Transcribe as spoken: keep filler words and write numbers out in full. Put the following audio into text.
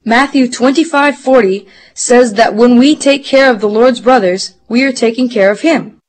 Matthew twenty-five forty says that when we take care of the Lord's brothers, we are taking care of Him.